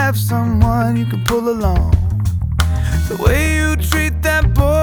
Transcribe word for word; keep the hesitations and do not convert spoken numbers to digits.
have someone you can pull along. The way you treat that boy